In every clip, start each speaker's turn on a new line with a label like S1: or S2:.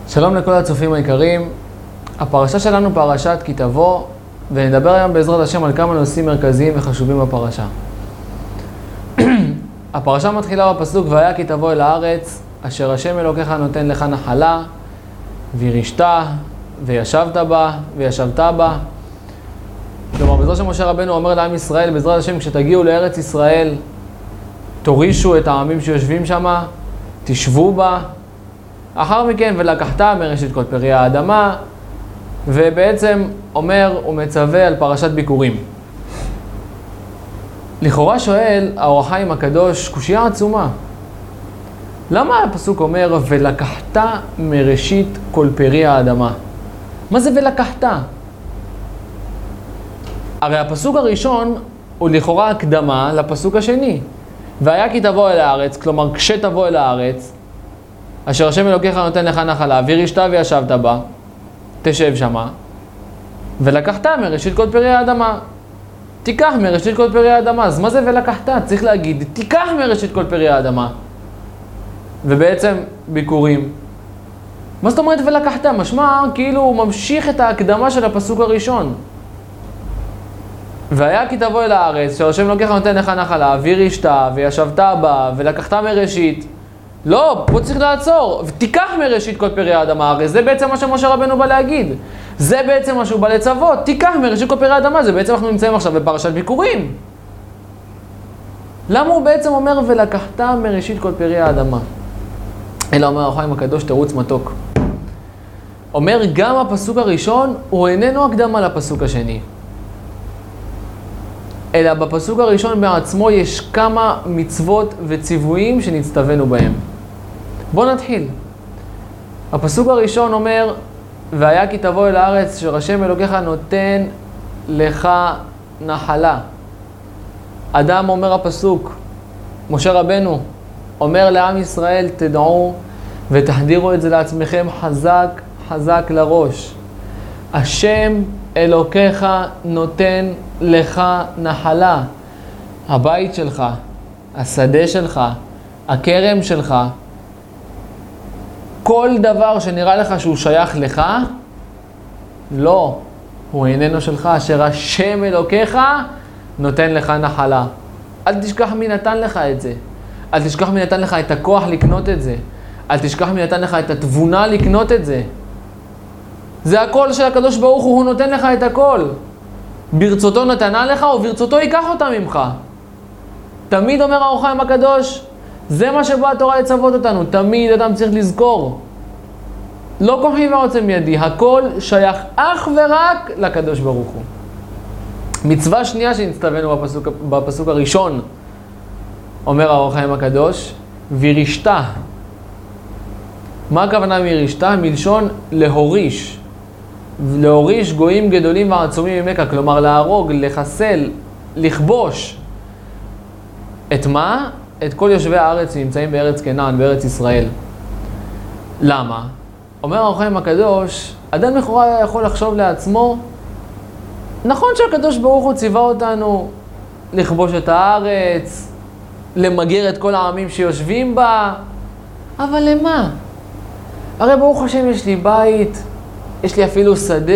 S1: שלום לכל הצופים היקרים. הפרשה שלנו פרשת כי תבוא, ונדבר היום בעזרת השם על כמה נושאים מרכזיים וחשובים בפרשה. הפרשה מתחילה בפסוק והיה כי תבוא אל הארץ אשר השם אלוקיך נותן לך נחלה וירשת וישבת בה וישבת בה. כלומר, בעזרת שמשה רבנו אומר לעם ישראל, בעזרת השם כשתגיעו לארץ ישראל תורישו את העמים שיושבים שם, תשבו בה. אחר מכן ולקחת מראשית כל פרי האדמה, ובעצם אומר ומצווה על פרשת ביקורים. לכאורה שואל האור החיים הקדוש קושיה עצומה. למה הפסוק אומר ולקחת מראשית כל פרי האדמה? מה זה ולקחת? הרי הפסוק הראשון הוא לכאורה הקדמה לפסוק השני. והיה כי תבוא אל הארץ, כלומר כשתבוא אל הארץ, אשר השם אלוקיך נותן לך נחלה, וירשת וישבת בה, תשב שמה, ולקחת מראשית כל פרי האדמה. תיקח מראשית כל פרי האדמה. אז מה זה ולקחת? צריך להגיד, תיקח מראשית כל פרי האדמה. ובעצם ביקורים. מה זאת אומרת ולקחת? משמע כאילו הוא ממשיך את ההקדמה של הפסוק הראשון. והיה כי תבוא אל הארץ, אשר השם אלוקיך נותן לך נחלה, וירשת וישבת בה, ולקחת מראשית. לא, פה צריך לעצור, ותיקח מראשית כל פרי האדמה, הרי זה בעצם מה שמשה רבנו בא להגיד. זה בעצם מה שהוא בא לצוות, תיקח מראשית כל פרי האדמה, זה בעצם אנחנו נמצאים עכשיו בפרשת ביקורים. למה הוא בעצם אומר ולקחת מראשית כל פרי האדמה? אלא אומר האור החיים הקדוש תירוץ מתוק. אומר גם הפסוק הראשון הוא איננו הקדמה לפסוק השני. אלא בפסוק הראשון בעצמו יש כמה מצוות וציוויים שנצטווינו בהם. בואו נתחיל. הפסוק הראשון אומר, והיה כי תבוא אל הארץ אשר השם אלוקיך נותן לך נחלה. אדם אומר הפסוק, משה רבנו אומר לעם ישראל, תדעו ותחדירו את זה לעצמכם חזק חזק לראש. השם אלוקיך נותן לך נחלה. הבית שלך, השדה שלך, הכרם שלך, כל דבר שנראה לך שהוא שייך לך, לא, הוא איננו שלך, אשר השם אלוקיך נותן לך נחלה. אל תשכח מי נתן לך את זה. אל תשכח מי נתן לך את הכוח לקנות את זה. אל תשכח מי נתן לך את התבונה לקנות את זה. זה הכל של הקדוש ברוך הוא נותן לך את הכל. ברצותו נתנה לך וברצותו ייקח אותה ממך. תמיד אומר האור החיים הקדוש, זה מה שבא התורה לצוות אותנו. תמיד אדם צריך לזכור. לא כוחי ועוצם ידי, הכל שייך אך ורק לקדוש ברוך הוא. מצווה שנייה שנצטווינו בפסוק הראשון, אומר האור החיים הקדוש, וירשת. מה הכוונה וירשת? מלשון להוריש. להוריש גויים גדולים ועצומים ממך, כלומר להרוג, לחסל, לכבוש. את מה? את כל יושבי הארץ שנמצאים בארץ כנען, בארץ ישראל. למה? אומר האור החיים הקדוש, אדם לכאורה יכול לחשוב לעצמו, נכון שהקדוש ברוך הוא ציווה אותנו לכבוש את הארץ, למגר את כל העמים שיושבים בה, אבל למה? הרי ברוך השם יש לי בית, יש לי אפילו שדה.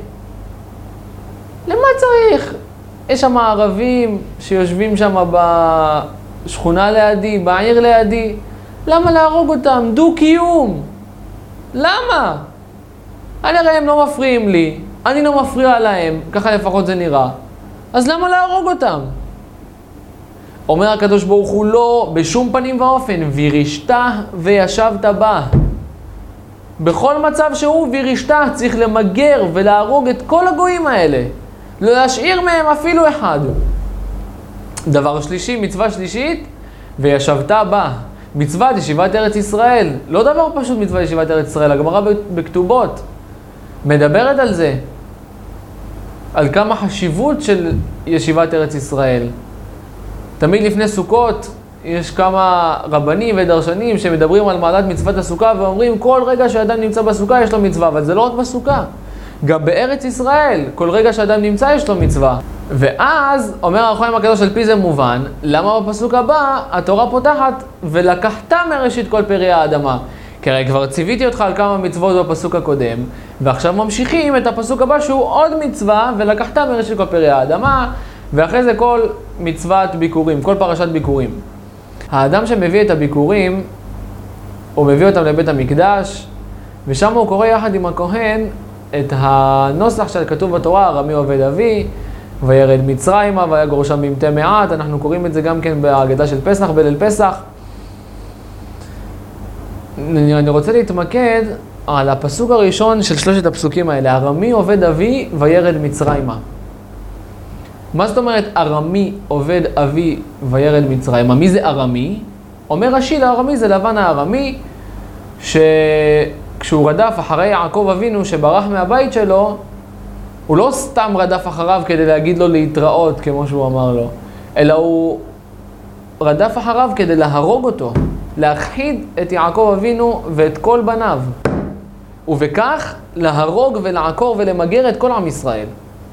S1: למה צריך? יש שם ערבים שיושבים שם בשכונה לידי, בעיר לידי. למה להרוג אותם? דו קיום. למה? הרי הם לא מפריעים לי, אני לא מפריע להם, ככה לפחות זה נראה. אז למה להרוג אותם? אומר הקדוש ברוך הוא לא, בשום פנים ואופן, וירשת וישבת בה. בכל מצב שהוא וירשת, צריך למגר ולהרוג את כל הגויים האלה. לא להשאיר מהם אפילו אחד. דבר שלישי, מצווה שלישית, וישבת בה. מצוות ישיבת ארץ ישראל. לא דבר פשוט מצוות ישיבת ארץ ישראל, הגמרא בכתובות מדברת על זה. על כמה חשיבות של ישיבת ארץ ישראל. תמיד לפני סוכות, יש כמה רבנים ודרשנים שמדברים על מעלת מצוות הסוכה ואומרים כל רגע שאדם נמצא בסוכה יש לו מצווה, אבל זה לא רק בסוכה. גם בארץ ישראל, כל רגע שאדם נמצא יש לו מצווה. ואז אומר האור החיים הקדוש על פי זה מובן, למה בפסוק הבא התורה פותחת ולקחת מראשית כל פרי האדמה. כי הרי כבר ציוויתי אותך על כמה מצוות בפסוק הקודם, ועכשיו ממשיכים את הפסוק הבא שהוא עוד מצווה, ולקחת מראשית כל פרי האדמה, ואחרי זה כל מצוות ביקורים, כל פרשת ביקורים. האדם שמביא את הביקורים, הוא מביא אותם לבית המקדש, ושם הוא קורא יחד עם הכהן את הנוסח שכתוב בתורה, ארמי עובד אבי, וירד מצרימה, ויגור שם במתי מעט. אנחנו קוראים את זה גם כן בהגדה של פסח, בליל פסח. אני רוצה להתמקד על הפסוק הראשון של שלושת הפסוקים האלה, ארמי עובד אבי, וירד מצרימה. מה זאת אומרת ארמי עובד אבי, וירד מצרימה? מי זה ארמי? אומר רש"י, לארמי זה לבן הארמי, כשהוא רדף אחרי יעקב אבינו שברח מהבית שלו, הוא לא סתם רדף אחריו כדי להגיד לו להתראות, כמו שהוא אמר לו, אלא הוא רדף אחריו כדי להרוג אותו, להכחיד את יעקב אבינו ואת כל בניו, ובכך להרוג ולעקור ולמגר את כל עם ישראל.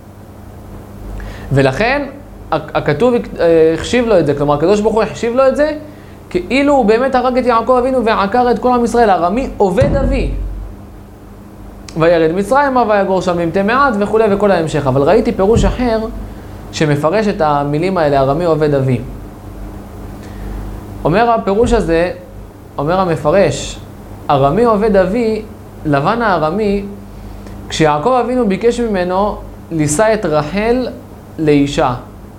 S1: ולכן הכתוב החשיב לו את זה, כלומר הקדוש ברוך הוא החשיב לו את זה, כאילו הוא באמת הרג את יעקב אבינו ועקר את כל עם ישראל. ארמי עובד אבי, וירד מצרימה, ויגור שם במתי מעט וכו' וכל ההמשך. אבל ראיתי פירוש אחר שמפרש את המילים האלה, ארמי עובד אבי. אומר הפירוש הזה, אומר המפרש, ארמי עובד אבי, לבן הארמי, כשיעקב אבינו ביקש ממנו לישא את רחל לאישה.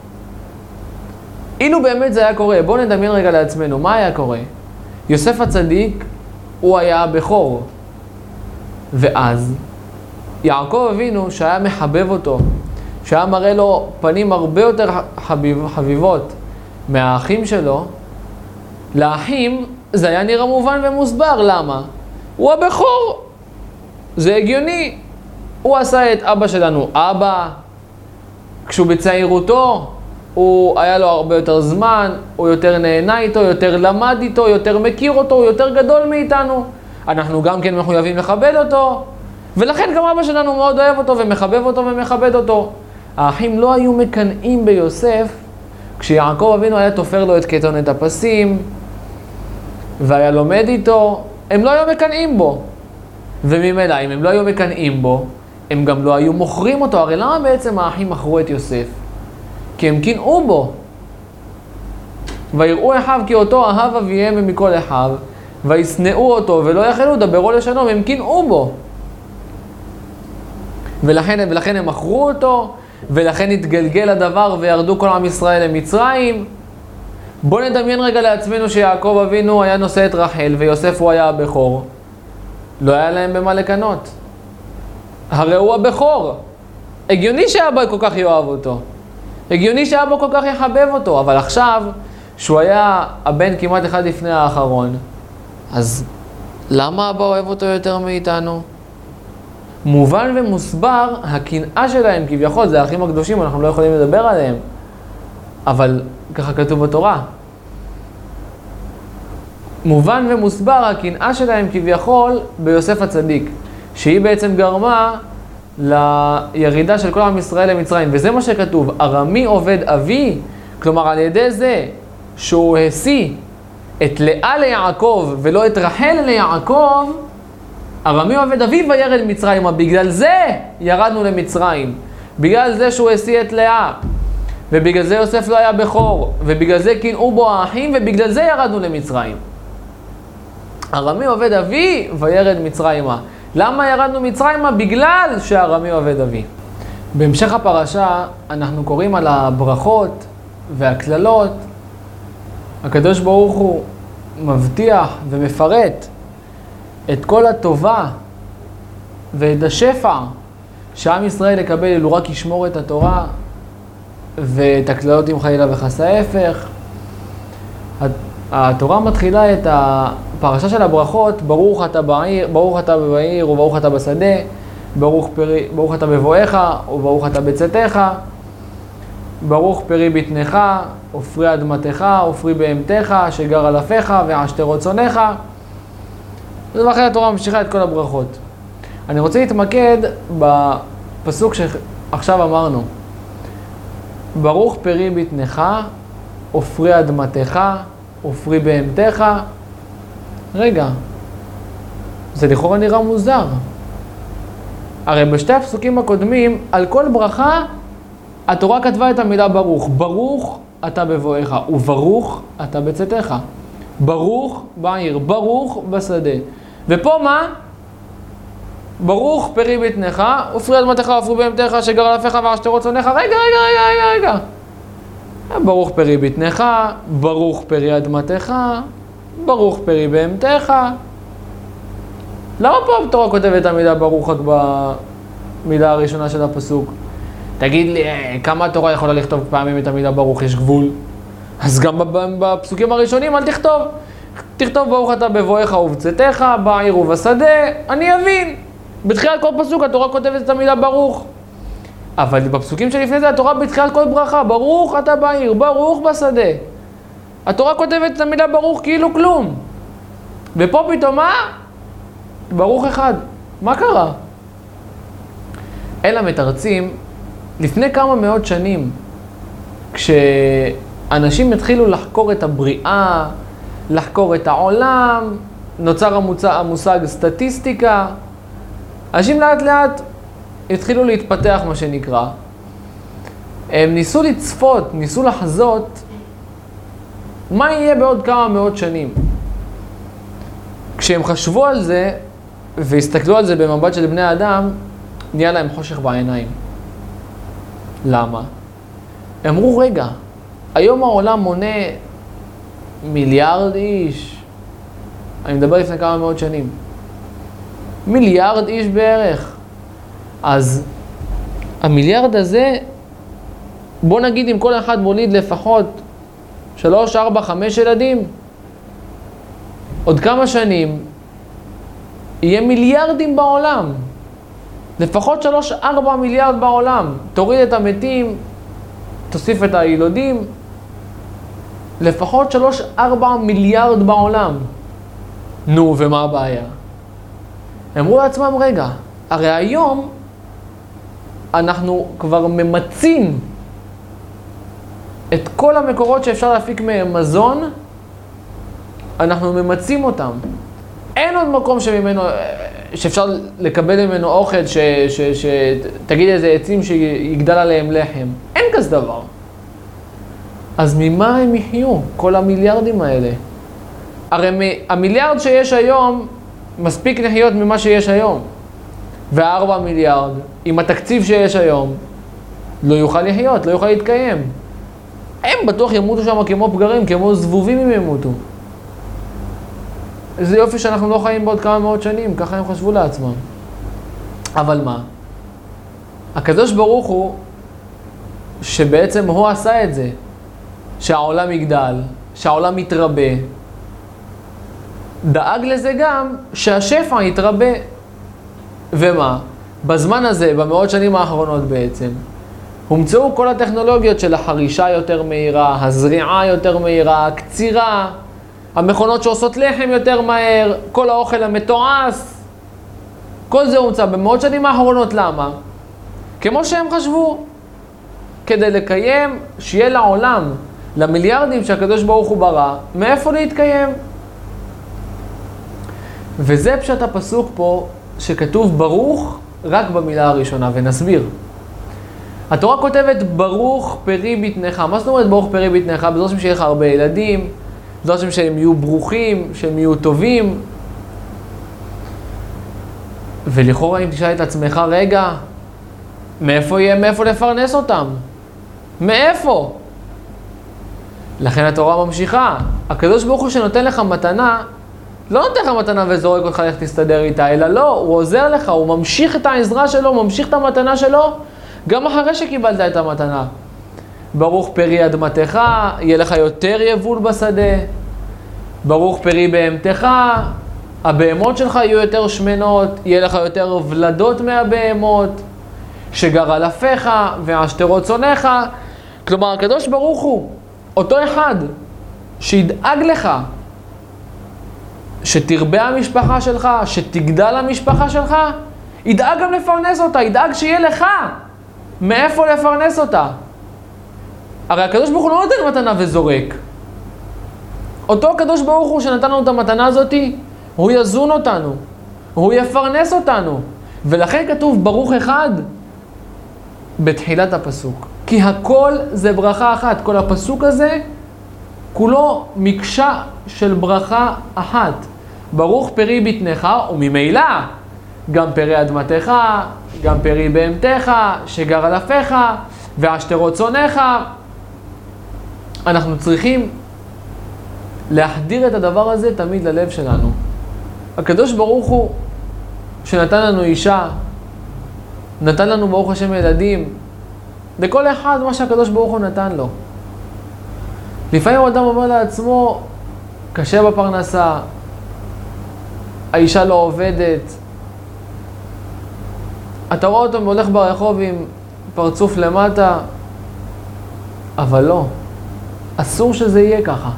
S1: אילו באמת זה היה קורה, בואו נדמיין רגע לעצמנו, מה היה קורה? יוסף הצדיק, הוא היה הבכור. ואז יעקב אבינו, שהיה מחבב אותו, שהיה מראה לו פנים הרבה יותר חביבות מהאחים שלו, לאחים זה היה נראה מובן ומוסבר. למה? הוא הבכור. זה הגיוני. הוא עשה את אבא שלנו אבא, כשהוא בצעירותו, הוא היה לו הרבה יותר זמן, הוא יותר נהנה איתו, יותר למד איתו, יותר מכיר אותו, הוא יותר גדול מאיתנו. אנחנו גם כן מחויבים לכבד אותו, ולכן גם אבא שלנו מאוד אוהב אותו ומחבב אותו ומכבד אותו. האחים לא היו מקנאים ביוסף, כשיעקב אבינו היה תופר לו את כתונת הפסים, והיה לומד איתו, הם לא היו מקנאים בו. וממילא, אם הם לא היו מקנאים בו, הם גם לא היו מוכרים אותו. הרי למה בעצם האחים מכרו את יוסף? כי הם קינאו בו. ויראו אחיו כי אותו אהב אביהם מכל אחיו, וישנאו אותו ולא יכלו דברו לשלום, הם קינאו בו. ולכן הם מכרו אותו, ולכן התגלגל הדבר וירדו כל עם ישראל למצרים. בואו נדמיין רגע לעצמנו שיעקב אבינו היה נושא את רחל ויוסף הוא היה הבכור. לא היה להם במה לקנות. הרי הוא הבכור. הגיוני שאבא כל כך יאהב אותו. הגיוני שאבא כל כך יחבב אותו. אבל עכשיו, שהוא היה הבן כמעט אחד לפני האחרון, אז למה אבא אוהב אותו יותר מאיתנו? מובן ומוסבר, הקנאה שלהם כביכול, זה האחים הקדושים, אנחנו לא יכולים לדבר עליהם. אבל ככה כתוב בתורה. מובן ומוסבר, הקנאה שלהם כביכול ביוסף הצדיק, שהיא בעצם גרמה לירידה של כל עם ישראל למצרים. וזה מה שכתוב, ארמי עובד אבי, כלומר על ידי זה שהוא השיא את לאה ליעקב ולא את רחל ליעקב, ארמי עובד אבי וירד מצרימה. בגלל זה ירדנו למצרים, בגלל זה שהוא השיא את לאה, ובגלל זה יוסף לא היה בכור, ובגלל זה קינאו בו האחים, ובגלל זה ירדנו למצרים. ארמי עובד אבי וירד מצרימה. למה ירדנו מצרימה? בגלל שארמי עובד אבי. בהמשך הפרשה אנחנו קוראים על הברכות והכללות. הקדוש ברוך הוא מבטיח ומפרט את כל הטובה ואת השפע שעם ישראל יקבל אילו רק ישמור את התורה, ואת הכללות עם חלילה וחס ההפך. התורה מתחילה את הפרשה של הברכות, ברוך אתה בעיר וברוך אתה בשדה, ברוך אתה בבואך וברוך אתה בצאתך, ברוך פרי בטנך ופרי אדמתך ופרי בהמתך שגר על אפיך ועשתרות צונך. ואחרי התורה ממשיכה את כל הברכות. אני רוצה להתמקד בפסוק שעכשיו אמרנו, ברוך פרי בטנך ופרי אדמתך ופרי בהמתך. רגע, זה לכאורה נראה מוזר. הרי בשתי הפסוקים הקודמים, על כל ברכה, התורה כתבה את המילה ברוך. ברוך אתה בבואך, וברוך אתה בצאתך. ברוך בעיר, ברוך בשדה. ופה מה? ברוך פרי בטנך, ופרי אדמתך, ופרי בהמתך, שגר על אפיך ועשתרות צונך. רגע. ברוך פרי בטנך, ברוך פרי אדמתך, ברוך פרי בהמתך. למה פה התורה כותבת את המילה ברוך רק במילה הראשונה של הפסוק? תגיד לי, כמה התורה יכולה לכתוב פעמים את המילה ברוך? יש גבול. אז גם בפסוקים הראשונים אל תכתוב. תכתוב ברוך אתה בבואך ובצאתך, בעיר ובשדה, אני אבין. בתחילת כל פסוק התורה כותבת את המילה ברוך. אבל בפסוקים שלפני זה התורה בתחילת כל ברכה, ברוך אתה בעיר, ברוך בשדה. התורה כותבת את המילה ברוך כאילו כלום. ופה פתאום מה? ברוך אחד. מה קרה? אלא מתרצים, לפני כמה מאות שנים, כשאנשים התחילו לחקור את הבריאה, לחקור את העולם, נוצר המושג סטטיסטיקה, אנשים לאט לאט התחילו להתפתח, מה שנקרא. הם ניסו לצפות, ניסו לחזות מה יהיה בעוד כמה מאות שנים. כשהם חשבו על זה והסתכלו על זה במבט של בני אדם, נהיה להם חושך בעיניים. למה? אמרו, רגע, היום העולם מונה מיליארד איש. אני מדבר לפני כמה מאות שנים. מיליארד איש בערך. אז המיליארד הזה, בוא נגיד אם כל אחד מוליד לפחות 3, 4, 5 ילדים, עוד כמה שנים יהיה מיליארדים בעולם. לפחות 3-4 מיליארד בעולם. תוריד את המתים, תוסיף את הילודים, לפחות 3-4 מיליארד בעולם. נו, ומה הבעיה? אמרו לעצמם, רגע, הרי היום אנחנו כבר ממצים את כל המקורות שאפשר להפיק מהם מזון, אנחנו ממצים אותם. אין עוד מקום שאפשר לקבל ממנו אוכל, תגיד איזה עצים שיגדל עליהם לחם. אין כזה דבר. אז ממה הם יחיו, כל המיליארדים האלה? הרי המיליארד שיש היום, מספיק לחיות ממה שיש היום. ו4 מיליארד, עם התקציב שיש היום, לא יוכל לחיות, לא יוכל להתקיים. הם בטוח ימותו שם כמו פגרים, כמו זבובים אם ימותו. זה יופי שאנחנו לא חיים בעוד כמה מאות שנים, ככה הם חשבו לעצמם. אבל מה? הקדוש ברוך הוא, שבעצם הוא עשה את זה, שהעולם יגדל, שהעולם יתרבה, דאג לזה גם שהשפע יתרבה. ומה? בזמן הזה, במאות שנים האחרונות בעצם, הומצאו כל הטכנולוגיות של החרישה יותר מהירה, הזריעה יותר מהירה, הקצירה, המכונות שעושות לחם יותר מהר, כל האוכל המתועש, כל זה הומצא במאות שנים האחרונות. למה? כמו שהם חשבו, כדי לקיים, שיהיה לעולם, למיליארדים שהקדוש ברוך הוא ברא, מאיפה להתקיים? וזה פשט הפסוק פה, שכתוב ברוך רק במילה הראשונה, ונסביר. התורה כותבת ברוך פרי בטנך. מה זאת אומרת ברוך פרי בטנך? בזאת שיהיה לך הרבה ילדים, בזאת שהם יהיו ברוכים, שהם יהיו טובים. ולכאורה אם תשאל את עצמך, רגע, מאיפה לפרנס אותם? מאיפה? לכן התורה ממשיכה. הקדוש ברוך הוא שנותן לך מתנה, לא נותן לך מתנה וזורק אותך איך תסתדר איתה, אלא לא, הוא עוזר לך, הוא ממשיך את העזרה שלו, ממשיך את המתנה שלו, גם אחרי שקיבלת את המתנה. ברוך פרי אדמתך, יהיה לך יותר יבול בשדה. ברוך פרי בהמתך, הבהמות שלך יהיו יותר שמנות, יהיה לך יותר ולדות מהבהמות, שגר על אפיך ועשתרות צונך. כלומר, הקדוש ברוך הוא, אותו אחד שידאג לך, שתרבה המשפחה שלך, שתגדל המשפחה שלך, ידאג גם לפרנס אותה, ידאג שיהיה לך מאיפה לפרנס אותה. הרי הקדוש ברוך הוא לא נותן מתנה וזורק. אותו הקדוש ברוך הוא שנתן לנו את המתנה הזאת, הוא יזון אותנו. הוא יפרנס אותנו. ולכן כתוב ברוך אחד בתחילת הפסוק. כי הכל זה ברכה אחת. כל הפסוק הזה כולו מקשה של ברכה אחת. ברוך פרי בטנך, וממילא גם פרי אדמתך, גם פרי בהמתך, שגר על אפיך, ועשתרות צונך. אנחנו צריכים להחדיר את הדבר הזה תמיד ללב שלנו. הקדוש ברוך הוא שנתן לנו אישה, נתן לנו ברוך השם ילדים, לכל אחד מה שהקדוש ברוך הוא נתן לו. לפעמים אדם אומר לעצמו, קשה בפרנסה, האישה לא עובדת, אתה רואה אותו הולך ברחוב עם פרצוף למטה, אבל לא, אסור שזה יהיה ככה.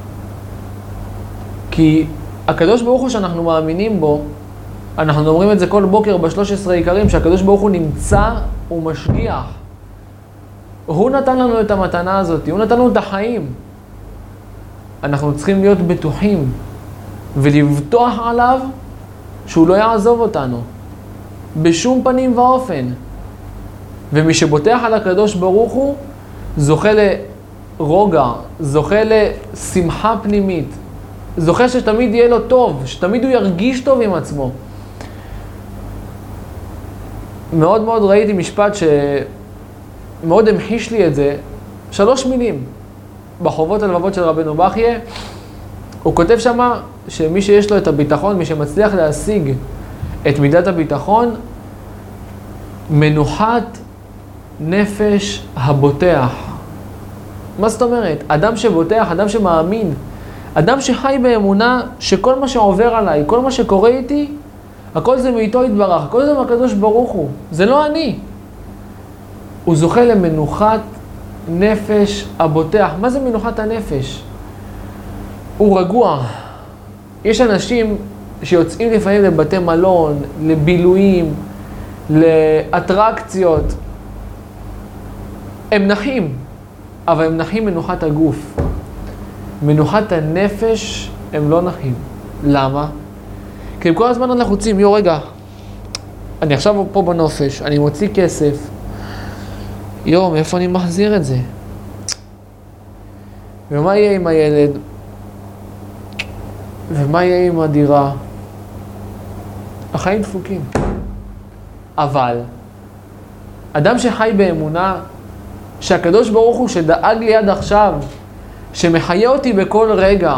S1: כי הקדוש ברוך הוא שאנחנו מאמינים בו, אנחנו אומרים את זה כל בוקר ב13 עיקרים, שהקדוש ברוך הוא נמצא ומשגיח. הוא נתן לנו את המתנה הזאת, הוא נתן לנו את החיים. אנחנו צריכים להיות בטוחים ולבטוח עליו שהוא לא יעזוב אותנו בשום פנים ואופן. ומי שבוטח על הקדוש ברוך הוא זוכה לרוגע, זוכה לשמחה פנימית, זוכה שתמיד יהיה לו טוב, שתמיד הוא ירגיש טוב עם עצמו. מאוד מאוד ראיתי משפט שמאוד המחיש לי את זה, 3 מילים, בחובות הלבבות של רבנו בחייה. הוא כותב שמה שמי שיש לו את הביטחון, מי שמצליח להשיג את מידת הביטחון, מנוחת נפש הבוטח. מה זאת אומרת? אדם שבוטח, אדם שמאמין, אדם שחי באמונה שכל מה שעובר עליי, כל מה שקורה איתי, הכל זה מאיתו יתברך, הכל זה מהקדוש ברוך הוא, זה לא אני. הוא זוכה למנוחת נפש הבוטח. מה זה מנוחת הנפש? הוא רגוע. יש אנשים שיוצאים לפעמים לבתי מלון, לבילויים, לאטרקציות. הם נחים, אבל הם נחים מנוחת הגוף. מנוחת הנפש הם לא נחים. למה? כי הם כל הזמן לחוצים, רגע, אני עכשיו פה בנופש, אני מוציא כסף, מאיפה אני מחזיר את זה? ומה יהיה עם הילד? ומה יהיה עם הדירה? החיים דפוקים. אבל אדם שחי באמונה שהקדוש ברוך הוא שדאג לי עד עכשיו, שמחיה אותי בכל רגע,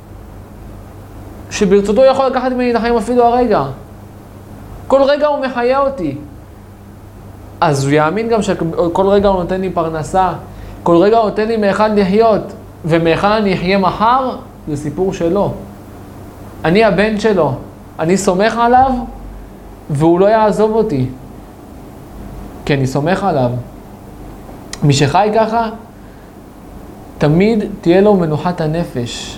S1: שברצותו יכול לקחת ממני את החיים אפילו הרגע, כל רגע הוא מחיה אותי, אז הוא יאמין גם שכל רגע הוא נותן לי פרנסה, כל רגע הוא נותן לי מאחד לחיות, ומאחד אני אחיה מחר, זה סיפור שלו. אני הבן שלו, אני סומך עליו, והוא לא יעזוב אותי, כי אני סומך עליו. מי שחי ככה, תמיד תהיה לו מנוחת הנפש.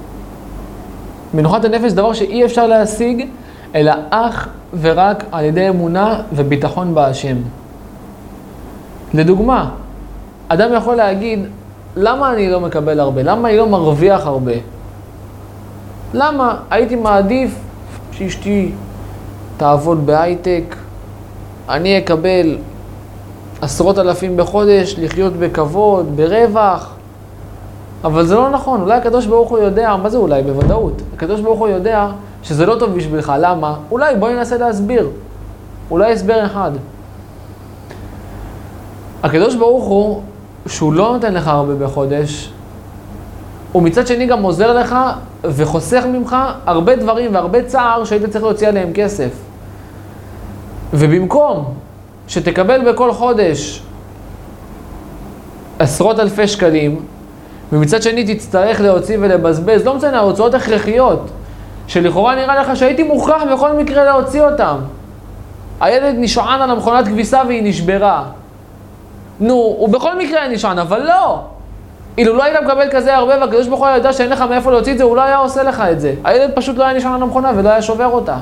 S1: מנוחת הנפש זה דבר שאי אפשר להשיג, אלא אך ורק על ידי אמונה וביטחון בהשם. לדוגמה, אדם יכול להגיד, למה אני לא מקבל הרבה? למה אני לא מרוויח הרבה? למה? הייתי מעדיף שאשתי תעבוד בהייטק, אני אקבל 10,000 בחודש, לחיות בכבוד, ברווח. אבל זה לא נכון, אולי הקדוש ברוך הוא יודע, מה זה אולי? בוודאות. הקדוש ברוך הוא יודע שזה לא טוב בשבילך, למה? אולי בואי ננסה להסביר. אולי הסבר אחד. הקדוש ברוך הוא, שהוא לא נותן לך הרבה בחודש, הוא מצד שני גם עוזר לך וחוסך ממך הרבה דברים והרבה צער שהיית צריך להוציא עליהם כסף. ובמקום שתקבל בכל חודש 10,000 שקלים, ומצד שני תצטרך להוציא ולבזבז, לא מציינה, ההוצאות הכרחיות, שלכאורה נראה לך שהייתי מוכרח בכל מקרה להוציא אותם. הילד נשען על המכונת כביסה והיא נשברה. הוא בכל מקרה היה נשען, אבל לא. אילו לא היית מקבל כזה הרבה, והקדוש ברוך הוא ידע שאין לך מאיפה להוציא את זה, הוא לא היה עושה לך את זה. הילד פשוט לא היה נשען על המכונה ולא היה שובר אותה.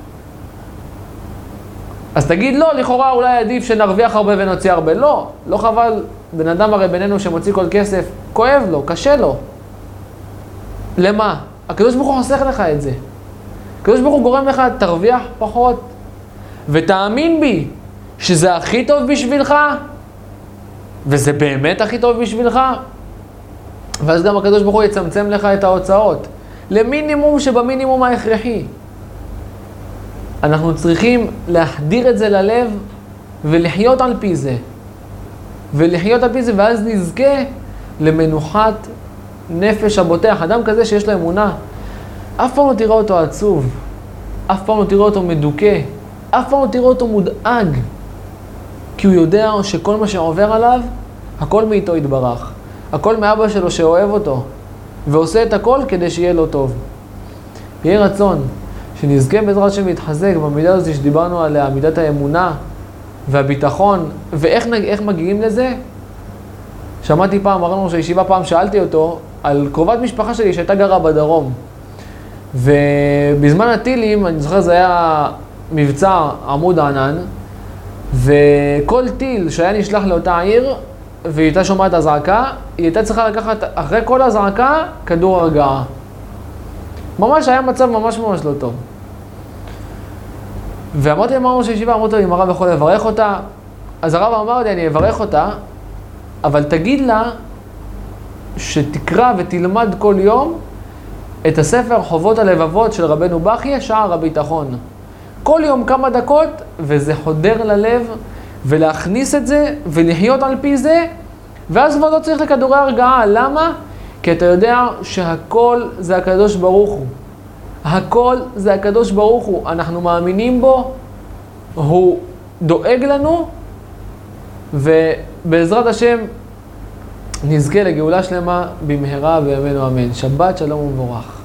S1: אז תגיד לא, לכאורה אולי עדיף שנרוויח הרבה ונוציא הרבה. לא, לא חבל. בן אדם הרי בינינו שמוציא כל כסף, כואב לו, קשה לו. למה? הקדוש ברוך הוא חוסך לך את זה. הקדוש ברוך הוא גורם לך, תרוויח פחות, ותאמין בי שזה הכי טוב בשבילך, וזה באמת הכי טוב בשבילך, ואז גם הקדוש ברוך הוא יצמצם לך את ההוצאות, למינימום שבמינימום ההכרחי. אנחנו צריכים להחדיר את זה ללב, ולחיות על פי זה. ואז נזכה למנוחת נפש הבוטח. אדם כזה שיש לו אמונה, אף פעם לא תראה אותו עצוב, אף פעם לא תראה אותו מדוכא, אף פעם לא תראה אותו מודאג, כי הוא יודע שכל מה שעובר עליו, הכל מאיתו יתברך. הכל מאבא שלו שאוהב אותו, ועושה את הכל כדי שיהיה לו טוב. יהיה רצון שנזכה בעזרת השם להתחזק במידה הזאת שדיברנו עליה, מידת האמונה והביטחון, ואיך מגיעים לזה? שמעתי פעם, אמרנו שהישיבה פעם שאלתי אותו על קרובת משפחה שלי שהייתה גרה בדרום. ובזמן הטילים, אני זוכר זה היה מבצע עמוד הענן, וכל טיל שהיה נשלח לאותה עיר, והיא הייתה שומעת הזעקה, היא הייתה צריכה לקחת אחרי כל הזעקה כדור הרגעה. ממש היה מצב ממש לא טוב. ואמרתי להם, אמרנו שהישיבה, אמרתי לי, אם הרב יכול לברך אותה, אז הרב אמר לי, אני אברך אותה, אבל תגיד לה שתקרא ותלמד כל יום את הספר חובות הלבבות של רבנו בכייה, שער הביטחון. כל יום כמה דקות, וזה חודר ללב, ולהכניס את זה, ולחיות על פי זה, ואז כבר לא צריך לכדורי הרגעה. למה? כי אתה יודע שהכל זה הקדוש ברוך הוא. הכל זה הקדוש ברוך הוא. אנחנו מאמינים בו, הוא דואג לנו, ובעזרת השם נזכה לגאולה שלמה במהרה בימינו אמן. שבת שלום ומבורך.